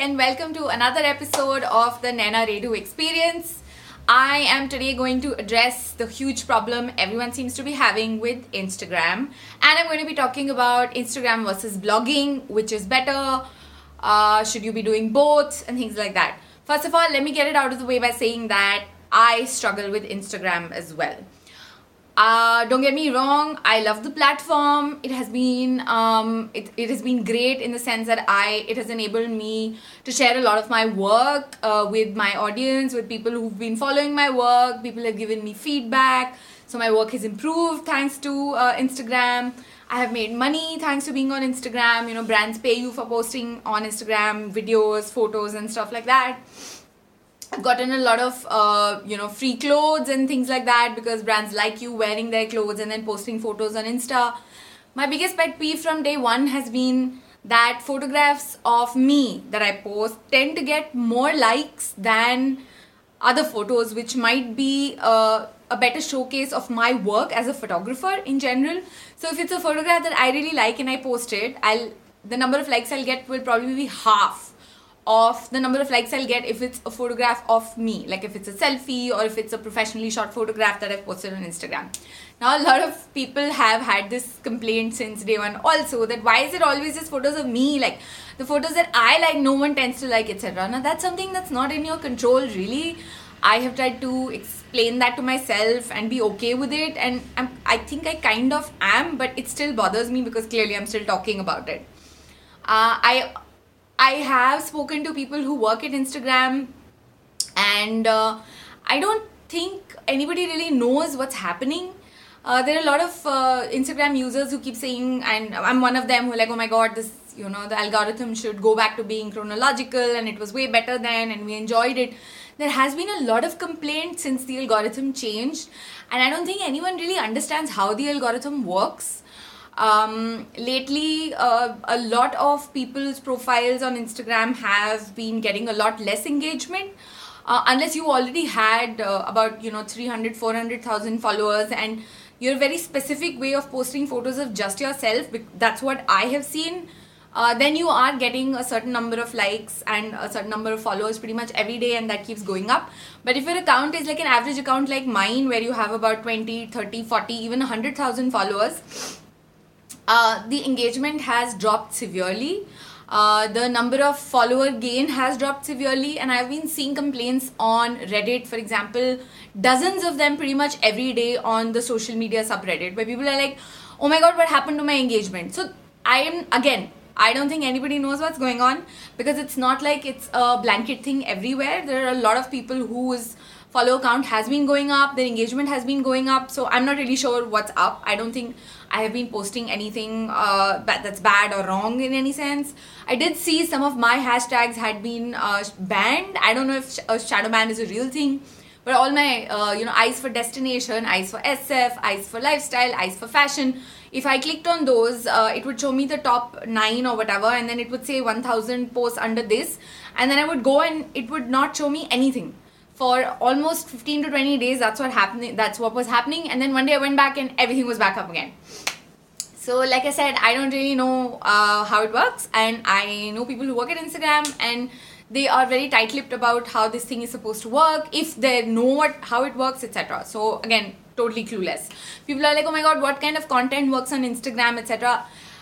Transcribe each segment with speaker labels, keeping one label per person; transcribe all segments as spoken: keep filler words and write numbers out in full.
Speaker 1: and welcome to another episode of the Naina Redu Experience. I am today going to address the huge problem everyone seems to be having with Instagram, and I'm going to be talking about Instagram versus blogging, which is better, uh, should you be doing both, and things like that. First of all, let me get it out of the way by saying that I struggle with Instagram as well. Uh, don't get me wrong, I love the platform. It has been um, it, it has been great in the sense that I it has enabled me to share a lot of my work uh, with my audience, with people who've been following my work. People have given me feedback, so my work has improved thanks to uh, Instagram. I have made money thanks to being on Instagram. You know, brands pay you for posting on Instagram videos, photos and stuff like that. I've gotten a lot of, uh, you know, free clothes and things like that because brands like you wearing their clothes and then posting photos on Insta. My biggest pet peeve from day one has been that photographs of me that I post tend to get more likes than other photos, which might be uh, a better showcase of my work as a photographer in general. So if it's a photograph that I really like and I post it, I'll the number of likes I'll get will probably be half of the number of likes I'll get if it's a photograph of me, like if it's a selfie or if it's a professionally shot photograph that I've posted on Instagram. Now, a lot of people have had this complaint since day one also, that why is it always just photos of me, like the photos that I like no one tends to like, etc. Now that's something that's not in your control really. I have tried to explain that to myself and be okay with it, and I'm, I think I kind of am, but it still bothers me because clearly I'm still talking about it. Uh, I I have spoken to people who work at Instagram, and uh, I don't think anybody really knows what's happening. Uh, there are a lot of uh, Instagram users who keep saying, and I'm one of them, who are like, oh my god, this, you know, the algorithm should go back to being chronological and it was way better then and we enjoyed it. There has been a lot of complaints since the algorithm changed, and I don't think anyone really understands how the algorithm works. Um, lately, uh, a lot of people's profiles on Instagram have been getting a lot less engagement. Uh, unless you already had uh, about, you know, three hundred, four hundred thousand followers and you're a very specific way of posting photos of just yourself, that's what I have seen, uh, then you are getting a certain number of likes and a certain number of followers pretty much every day, and that keeps going up. But if your account is like an average account like mine, where you have about twenty, thirty, forty, even one hundred thousand followers, Uh, the engagement has dropped severely. Uh, the number of follower gain has dropped severely, and I've been seeing complaints on Reddit, for example, dozens of them pretty much every day on the social media subreddit, where people are like, oh my god, what happened to my engagement? So I am, again, I don't think anybody knows what's going on, because it's not like it's a blanket thing everywhere. There are a lot of people whose follow count has been going up, their engagement has been going up, so I'm not really sure what's up. I don't think I have been posting anything uh, that's bad or wrong in any sense. I did see some of my hashtags had been uh, banned. I don't know if sh- a shadow ban is a real thing, but all my, uh, you know, eyes for destination, eyes for S F, eyes for lifestyle, eyes for fashion, if I clicked on those, uh, it would show me the top nine or whatever, and then it would say one thousand posts under this, and then I would go and it would not show me anything. For almost fifteen to twenty days, that's what happened. That's what was happening. And then one day I went back and everything was back up again. So like I said, I don't really know uh, how it works. And I know people who work at Instagram, and they are very tight-lipped about how this thing is supposed to work, if they know what how it works, et cetera. So again, totally clueless. People are like, oh my god, what kind of content works on Instagram, et cetera.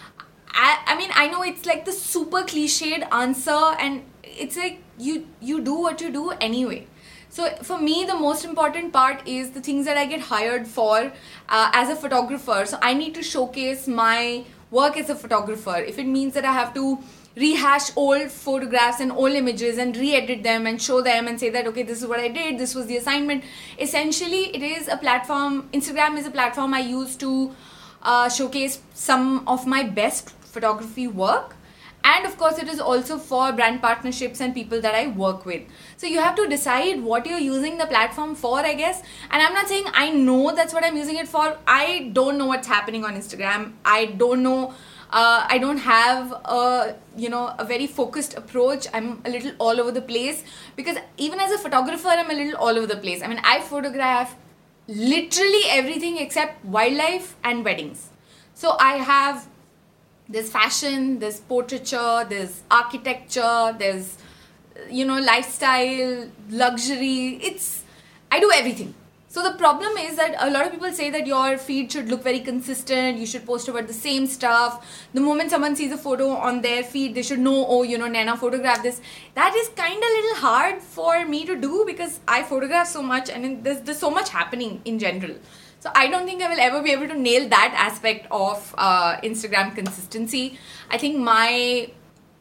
Speaker 1: I, I mean, I know it's like the super cliched answer, and it's like you you do what you do anyway. So for me, the most important part is the things that I get hired for uh, as a photographer. So I need to showcase my work as a photographer. If it means that I have to rehash old photographs and old images and re-edit them and show them and say that, okay, this is what I did, this was the assignment. Essentially, it is a platform, Instagram is a platform I use to uh, showcase some of my best photography work. And of course, it is also for brand partnerships and people that I work with. So you have to decide what you're using the platform for, I guess. And I'm not saying I know that's what I'm using it for. I don't know what's happening on Instagram. I don't know. Uh, I don't have a, you know, a very focused approach. I'm a little all over the place, because even as a photographer, I'm a little all over the place. I mean, I photograph literally everything except wildlife and weddings. So I have there's fashion, there's portraiture, there's architecture, there's you know, lifestyle, luxury. It's, I do everything. So the problem is that a lot of people say that your feed should look very consistent, you should post about the same stuff. The moment someone sees a photo on their feed, they should know, oh, you know, Naina photographed this. That is kind of a little hard for me to do because I photograph so much and there's, there's so much happening in general. So I don't think I will ever be able to nail that aspect of uh, Instagram consistency. I think my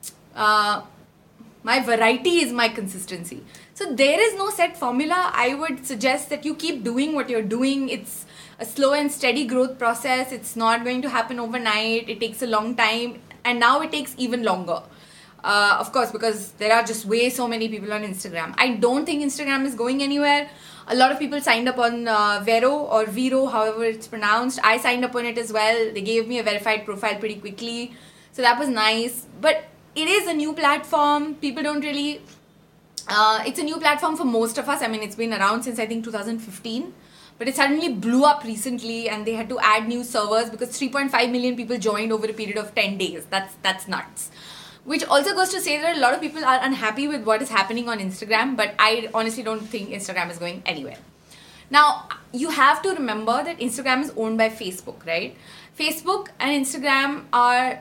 Speaker 1: uh, my variety is my consistency. So there is no set formula. I would suggest that you keep doing what you're doing. It's a slow and steady growth process. It's not going to happen overnight. It takes a long time, and now it takes even longer. Uh, of course, because there are just way so many people on Instagram. I don't think Instagram is going anywhere. A lot of people signed up on uh, Vero or Vero, however it's pronounced. I signed up on it as well. They gave me a verified profile pretty quickly. So that was nice. But it is a new platform. People don't really... Uh, it's a new platform for most of us. I mean, it's been around since I think two thousand fifteen. But it suddenly blew up recently and they had to add new servers because three point five million people joined over a period of ten days. That's, that's nuts. Which also goes to say that a lot of people are unhappy with what is happening on Instagram, but I honestly don't think Instagram is going anywhere. Now, you have to remember that Instagram is owned by Facebook, right? Facebook and Instagram are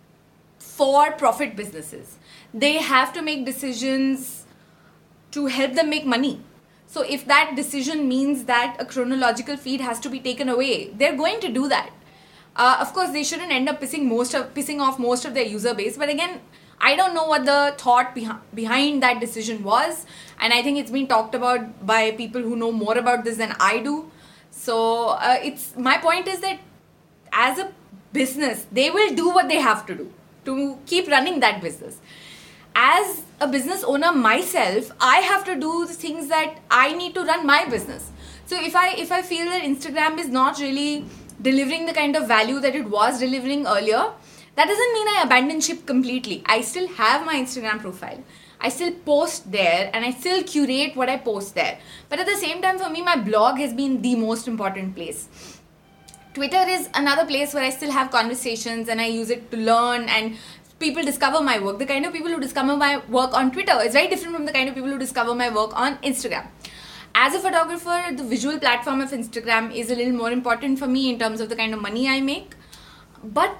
Speaker 1: for-profit businesses. They have to make decisions to help them make money. So if that decision means that a chronological feed has to be taken away, they're going to do that. Uh, of course, they shouldn't end up pissing most of pissing off most of their user base. But again, I don't know what the thought behi- behind that decision was, and I think it's been talked about by people who know more about this than I do. So uh, it's my point is that as a business, they will do what they have to do to keep running that business. As a business owner myself, I have to do the things that I need to run my business. So if I if I feel that Instagram is not really delivering the kind of value that it was delivering earlier, that doesn't mean I abandon ship completely. I still have my Instagram profile. I still post there and I still curate what I post there. But at the same time, for me, my blog has been the most important place. Twitter is another place where I still have conversations and I use it to learn and people discover my work. The kind of people who discover my work on Twitter is very different from the kind of people who discover my work on Instagram. As a photographer, the visual platform of Instagram is a little more important for me in terms of the kind of money I make. But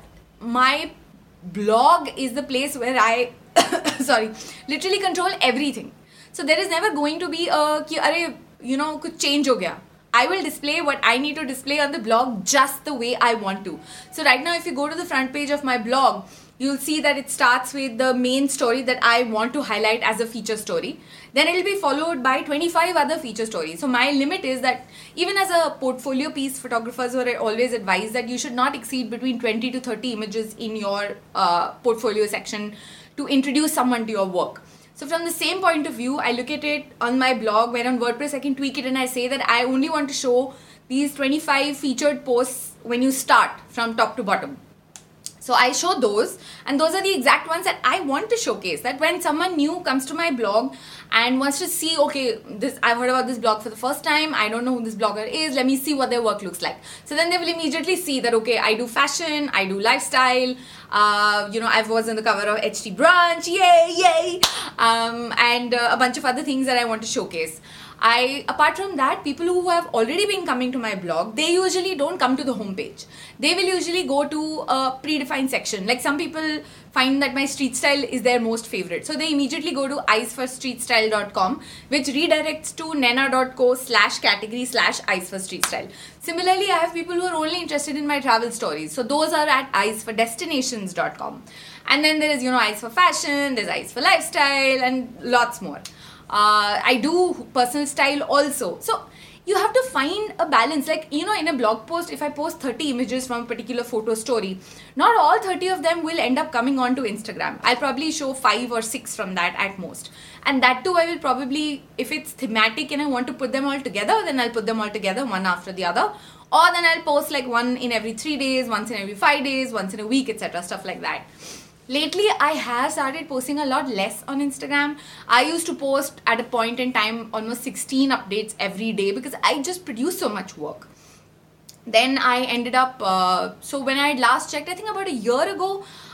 Speaker 1: my blog is the place where I, sorry, literally control everything. So there is never going to be a, ki, arey, you know, kuch change ho gaya. I will display what I need to display on the blog just the way I want to. So right now, if you go to the front page of my blog, you'll see that it starts with the main story that I want to highlight as a feature story. Then it will be followed by twenty-five other feature stories. So my limit is that even as a portfolio piece, photographers were always advised that you should not exceed between twenty to thirty images in your uh, portfolio section to introduce someone to your work. So from the same point of view, I look at it on my blog where on WordPress I can tweak it and I say that I only want to show these twenty-five featured posts when you start from top to bottom. So I show those, and those are the exact ones that I want to showcase. That when someone new comes to my blog and wants to see, okay, this I've heard about this blog for the first time, I don't know who this blogger is, let me see what their work looks like. So then they will immediately see that, okay, I do fashion, I do lifestyle, uh, you know, I was on the cover of H T Brunch, yay, yay, um, and uh, a bunch of other things that I want to showcase. I, apart from that, people who have already been coming to my blog, they usually don't come to the homepage. They will usually go to a predefined section. Like some people find that my street style is their most favorite. So they immediately go to eyes for street style dot com, which redirects to naina.co slash category slash eyes for street style. Similarly, I have people who are only interested in my travel stories. So those are at eyes for destinations dot com. And then there is, you know, Eyes for Fashion, there's Eyes for Lifestyle, and lots more. Uh, I do personal style also. So you have to find a balance. Like, you know, in a blog post, if I post thirty images from a particular photo story, not all thirty of them will end up coming onto Instagram. I'll probably show five or six from that at most. And that too, I will probably, if it's thematic and I want to put them all together, then I'll put them all together one after the other. Or then I'll post like one in every three days, once in every five days, once in a week, et cetera. Stuff like that. Lately, I have started posting a lot less on Instagram. I used to post at a point in time almost sixteen updates every day because I just produce so much work. Then I ended up, uh, so when I had last checked, I think about a year ago,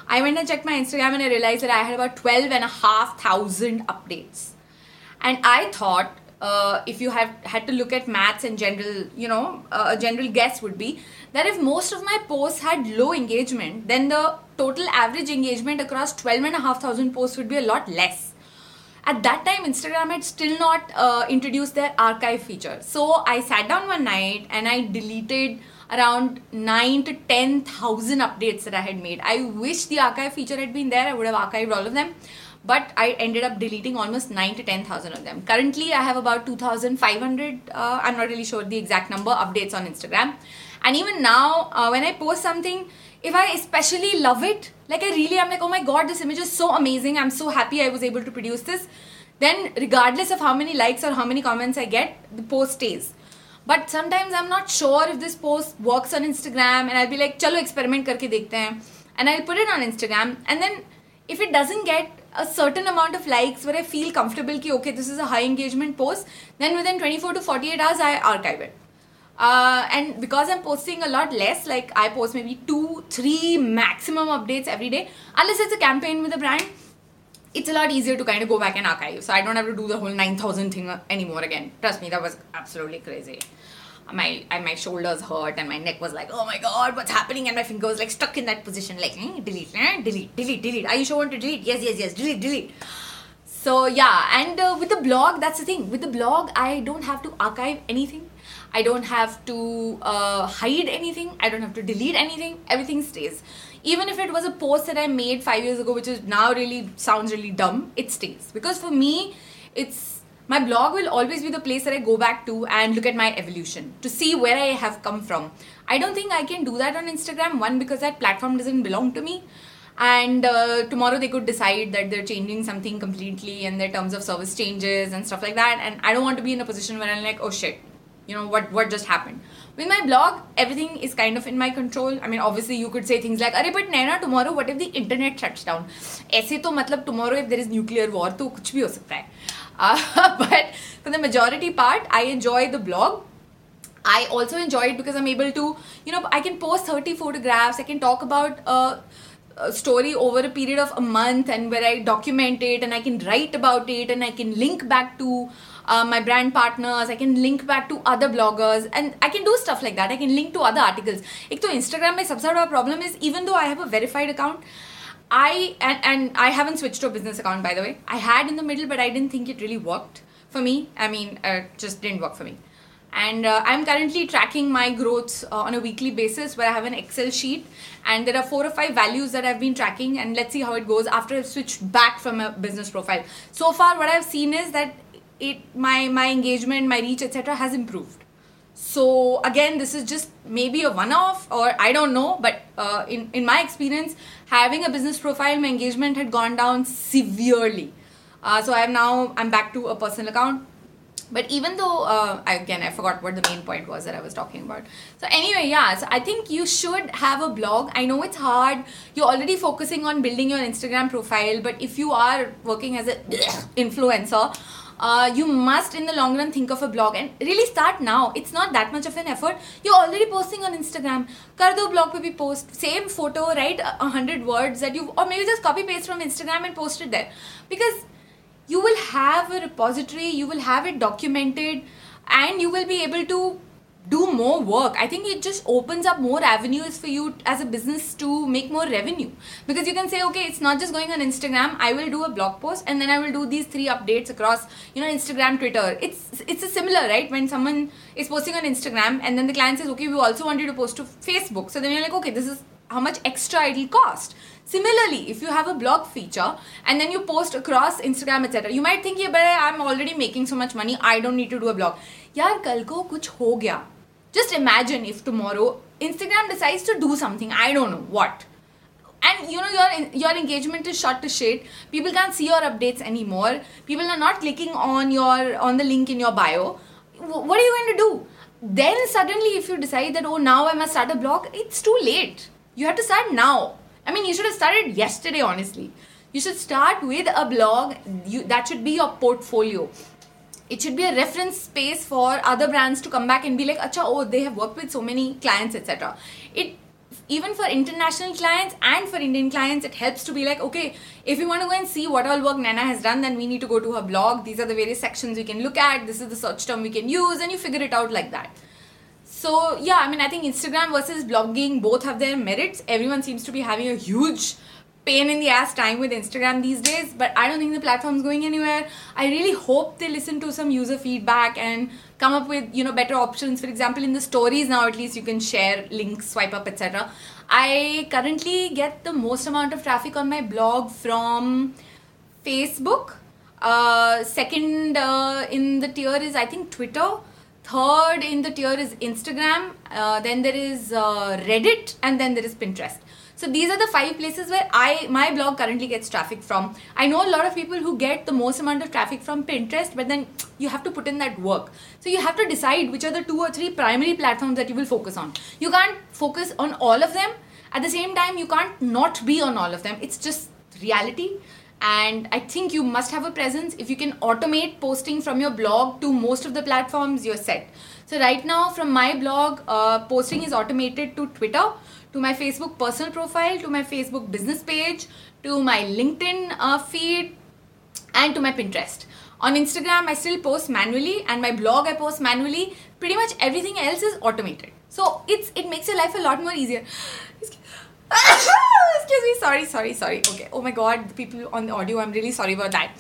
Speaker 1: I went and checked my Instagram and I realized that I had about twelve and a half thousand updates. And I thought, uh, if you have had to look at maths in general, you know, uh, a general guess would be that if most of my posts had low engagement, then the total average engagement across twelve and a half thousand posts would be a lot less. At that time, Instagram had still not uh, introduced their archive feature. So I sat down one night and I deleted around nine to ten thousand updates that I had made. I wish the archive feature had been there. I would have archived all of them. But I ended up deleting almost nine to ten thousand of them. Currently, I have about two thousand five hundred, uh, I'm not really sure the exact number, updates on Instagram. And even now, uh, when I post something, if I especially love it, like I really am like, oh my god, this image is so amazing, I'm so happy I was able to produce this, then regardless of how many likes or how many comments I get, the post stays. But sometimes I'm not sure if this post works on Instagram and I'll be like, chalo experiment karke dekhte hain. And I'll put it on Instagram, and then if it doesn't get a certain amount of likes where I feel comfortable ki okay, this is a high engagement post, then within twenty-four to forty-eight hours I archive it. Uh, and because I'm posting a lot less, like I post maybe two, three maximum updates every day, unless it's a campaign with a brand, it's a lot easier to kind of go back and archive. So I don't have to do the whole nine thousand thing anymore again. Trust me, that was absolutely crazy. My and my shoulders hurt and my neck was like, oh my god, what's happening? And my finger was like stuck in that position, like eh, delete, eh, delete, delete, delete. Are you sure you want to delete? Yes, yes, yes, delete, delete. So yeah, and uh, with the blog, that's the thing. With the blog, I don't have to archive anything. I don't have to uh, hide anything. I don't have to delete anything. Everything stays. Even if it was a post that I made five years ago, which is now really sounds really dumb, it stays. Because for me, it's my blog will always be the place that I go back to and look at my evolution to see where I have come from. I don't think I can do that on Instagram. One, because that platform doesn't belong to me. And uh, tomorrow they could decide that they're changing something completely and their terms of service changes and stuff like that. And I don't want to be in a position where I'm like, oh shit, you know, what, what just happened? With my blog, everything is kind of in my control. I mean, obviously you could say things like, Arey, but Naina, tomorrow, what if the internet shuts down? Aise to matlab tomorrow if there is nuclear war, to kuch bhi ho sakta hai. Uh, but for the majority part, I enjoy the blog. I also enjoy it because I'm able to, you know, I can post thirty photographs. I can talk about uh, a story over a period of a month and where I document it and I can write about it and I can link back to uh, my brand partners. I can link back to other bloggers and I can do stuff like that. I can link to other articles. Ek to Instagram mein sabse bada problem is, even though I have a verified account, I and, and I haven't switched to a business account, by the way. I had in the middle, but I didn't think it really worked for me. I mean, it uh, just didn't work for me. And uh, I'm currently tracking my growth uh, on a weekly basis where I have an Excel sheet and there are four or five values that I've been tracking, and let's see how it goes after I've switched back from a business profile. So far what I've seen is that it my, my engagement, my reach, et cetera has improved. So again, this is just maybe a one-off, or I don't know, but uh, in, in my experience, having a business profile, my engagement had gone down severely. Uh, so I'm now, I'm back to a personal account. But even though, uh, again, I forgot what the main point was that I was talking about. So anyway, yeah, so I think you should have a blog. I know it's hard. You're already focusing on building your Instagram profile. But if you are working as an influencer, uh, you must in the long run think of a blog and really start now. It's not that much of an effort. You're already posting on Instagram. Kar do blog pe bhi post. Same photo, write a hundred words that you, or maybe just copy paste from Instagram and post it there. Because you will have a repository, you will have it documented, and you will be able to do more work. I think it just opens up more avenues for you as a business to make more revenue. Because you can say, okay, it's not just going on Instagram, I will do a blog post and then I will do these three updates across, you know, Instagram, Twitter. It's it's a similar, right? When someone is posting on Instagram and then the client says, okay, we also want you to post to Facebook. So then you're like, okay, this is how much extra it will cost. Similarly, if you have a blog feature and then you post across Instagram, et cetera, you might think, yeah, but I'm already making so much money, I don't need to do a blog. Yaar, kal ko kuch ho gaya. Just imagine if tomorrow Instagram decides to do something, I don't know what. And you know, your your engagement is shot to shit. People can't see your updates anymore. People are not clicking on your on the link in your bio. What are you going to do? Then suddenly if you decide that, oh, now I must start a blog, it's too late. You have to start now. I mean, you should have started yesterday, honestly. You should start with a blog. You, that should be your portfolio. It should be a reference space for other brands to come back and be like, acha, oh, they have worked with so many clients, et cetera. It even for international clients and for Indian clients, it helps to be like, okay, if you want to go and see what all work Naina has done, then we need to go to her blog. These are the various sections we can look at. This is the search term we can use, and you figure it out like that. So yeah, I mean, I think Instagram versus blogging both have their merits. Everyone seems to be having a huge pain in the ass time with Instagram these days, but I don't think the platform's going anywhere. I really hope they listen to some user feedback and come up with, you know, better options. For example, in the stories now, at least you can share links, swipe up, et cetera. I currently get the most amount of traffic on my blog from Facebook. Uh, second uh, in the tier is, I think, Twitter. Third in the tier is Instagram. Uh, then there is uh, Reddit, and then there is Pinterest. So these are the five places where I my blog currently gets traffic from. I know a lot of people who get the most amount of traffic from Pinterest, but then you have to put in that work. So you have to decide which are the two or three primary platforms that you will focus on. You can't focus on all of them. At the same time, you can't not be on all of them. It's just reality. And I think you must have a presence. If you can automate posting from your blog to most of the platforms, you're set. So right now from my blog, uh, posting is automated to Twitter, to my Facebook personal profile, to my Facebook business page, to my LinkedIn uh, feed, and to my Pinterest. On Instagram, I still post manually, and my blog I post manually. Pretty much everything else is automated. So it's it makes your life a lot more easier. Excuse me, sorry, sorry, sorry. Okay, oh my god, the people on the audio, I'm really sorry about that.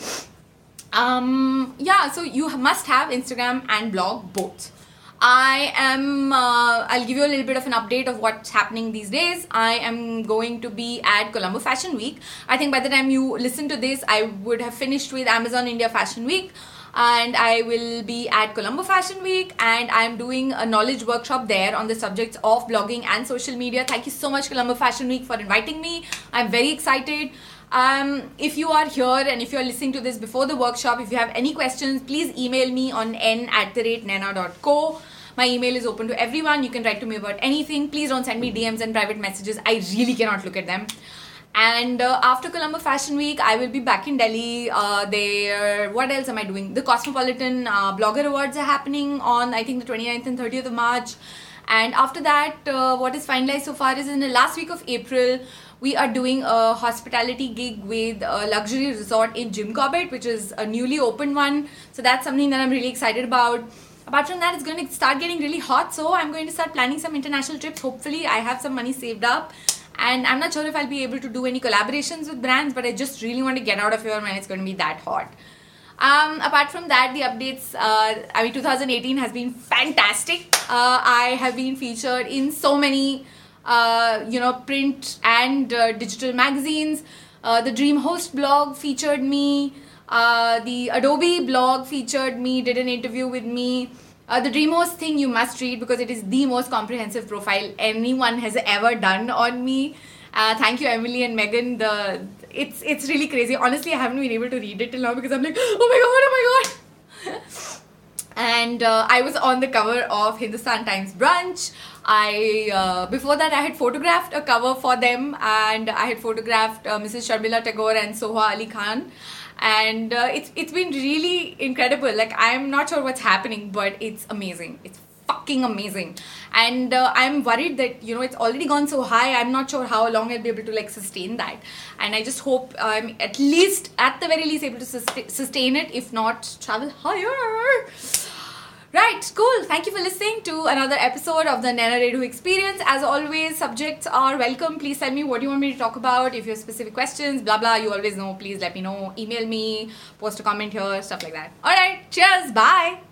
Speaker 1: Um, yeah, so you must have Instagram and blog both. I am, uh, I'll give you a little bit of an update of what's happening these days. I am going to be at Colombo Fashion Week. I think by the time you listen to this, I would have finished with Amazon India Fashion Week. And I will be at Colombo Fashion Week, and I'm doing a knowledge workshop there on the subjects of blogging and social media. Thank you so much, Colombo Fashion Week, for inviting me. I'm very excited. Um, if you are here and if you're listening to this before the workshop, if you have any questions, please email me on n at the rate naina dot co. My email is open to everyone. You can write to me about anything. Please don't send me D Ms and private messages. I really cannot look at them. And uh, after Colombo Fashion Week, I will be back in Delhi. Uh, there, what else am I doing? The Cosmopolitan uh, Blogger Awards are happening on, I think, the twenty-ninth and thirtieth of March. And after that, uh, what is finalized so far is in the last week of April, we are doing a hospitality gig with a luxury resort in Jim Corbett, which is a newly opened one. So that's something that I'm really excited about. Apart from that, it's going to start getting really hot. So I'm going to start planning some international trips. Hopefully, I have some money saved up. And I'm not sure if I'll be able to do any collaborations with brands, but I just really want to get out of here when it's going to be that hot. Um, apart from that, the updates, uh, I mean, two thousand eighteen has been fantastic. Uh, I have been featured in so many, uh, you know, print and uh, digital magazines. Uh, the DreamHost blog featured me. Uh, the Adobe blog featured me, did an interview with me. Uh, the DreamHost thing you must read because it is the most comprehensive profile anyone has ever done on me. Uh, thank you, Emily and Megan. The it's it's really crazy. Honestly, I haven't been able to read it till now because I'm like, oh my god, oh my god. And uh, I was on the cover of Hindustan Times Brunch. I uh, before that I had photographed a cover for them, and I had photographed uh, Missus Sharmila Tagore and Soha Ali Khan. And uh, it's it's been really incredible. Like, I'm not sure what's happening, but it's amazing. It's fucking amazing. And uh, I'm worried that, you know, it's already gone so high. I'm not sure how long I'll be able to like sustain that. And I just hope I'm at least, at the very least, able to sustain, sustain it. If not, travel higher. Right, cool. Thank you for listening to another episode of the Naina Redhu Experience. As always, subjects are welcome. Please tell me what you want me to talk about. If you have specific questions, blah, blah, you always know. Please let me know. Email me, post a comment here, stuff like that. Alright, cheers. Bye.